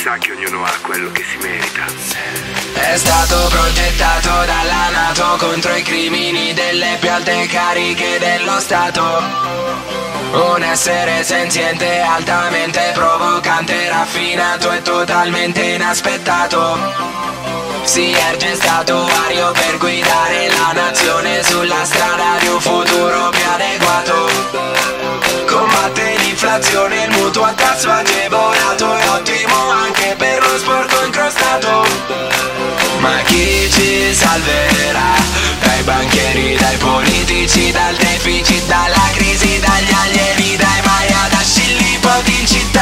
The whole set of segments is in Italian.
sa che ognuno ha quello che si merita. È stato progettato dalla NATO contro i crimini delle più alte cariche dello Stato. Un essere senziente, altamente provocante, raffinato e totalmente inaspettato. Si erge statuario per guidare la nazione sulla strada di un futuro più adeguato. Combatte l'inflazione, il mutuo a tasso agevolato, è ottimo anche per lo sporco incrostato. Ma chi ci salverà? Dai banchieri, dai politici, dal deficit, dalla crisi, dagli allievi, dai Maia, da scillipoti in città.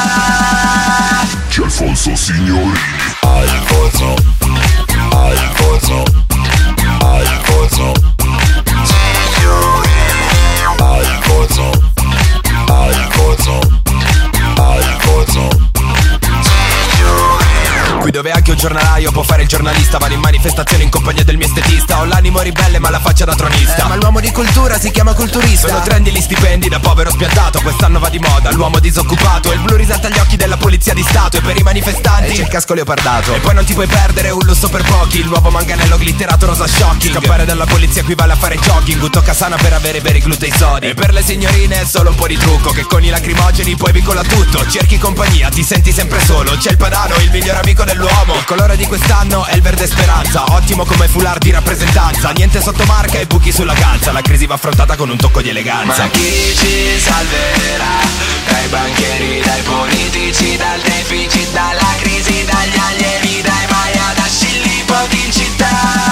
C'è Alfonso Signorini. Alfonso, Alfonso, Alfonso Signorini. Alfonso, Alfonso, Alfonso Signorini. Qui dove anche un giornalaio può fare il giornalista, vado in manifestazione in compagnia del mio estetista. Ho l'animo ribelle ma la faccia da tronista. Ma l'uomo di cultura si chiama culturista. Sono trendy gli stipendi da povero spiantato. Quest'anno va di moda l'uomo disoccupato. Il blu risalta agli occhi della polizia di stato. E per i manifestanti c'è il casco leopardato. E poi non ti puoi perdere un lusso per pochi, il nuovo manganello glitterato rosa shocking. Scappare dalla polizia equivale a fare jogging. Tocca sana per avere i veri glutei sodi. E per le signorine è solo un po' di trucco, che con i lacrimogeni poi vicola tutto. Cerchi compagnia, ti senti sempre solo. C'è il padano, il miglior amico dell'uomo. Il colore di quest'anno è il verde speranza, ottimo come foulard di rappresentanza. Niente sotto marca e buchi sulla calza. La crisi va affrontata con un tocco di eleganza. Ma chi ci salverà? Dai banchieri, dai politici, dal deficit, dalla crisi, dagli allievi, dai Maia, da scillipoti in città.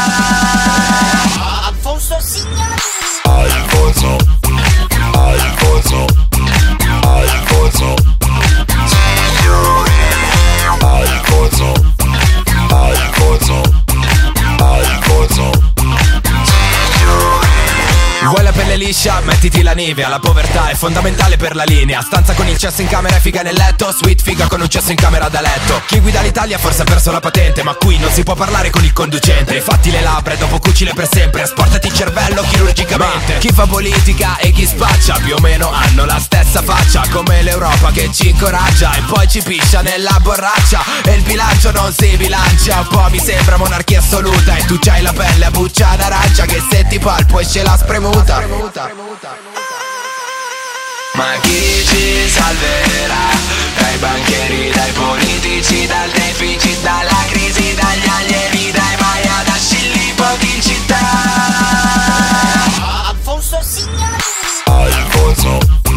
Alfonso Signorini. Alfonso, Alfonso, Alfonso Signorini. Alfonso, Alfonso, Alfonso Signorini. Vuoi la pelle liscia? Mettiti la neve. La povertà è fondamentale per la linea. Stanza con il cesso in camera e figa nel letto. Sweet figa con un cesso in camera da letto. Chi guida l'Italia forse ha perso la patente, ma qui non si può parlare con il conducente. Fatti le labbra e dopo cucile per sempre. Asportati il cervello chirurgicamente. Ma chi fa politica e chi spaccia più o meno hanno la stessa faccia, come l'Europa che ci incoraggia e poi ci piscia nella borraccia. E il bilancio non si bilancia. Un po' mi sembra monarchia assoluta. E tu c'hai la pelle a buccia d'arancia, che se ti palpo esce la spremuta. Ma chi ci salverà? Dai banchieri, dai politici, dal deficit, dalla crisi, dagli allievi, dai Maia, da scillipoti in città. Alfonso Signorini. Alfonso,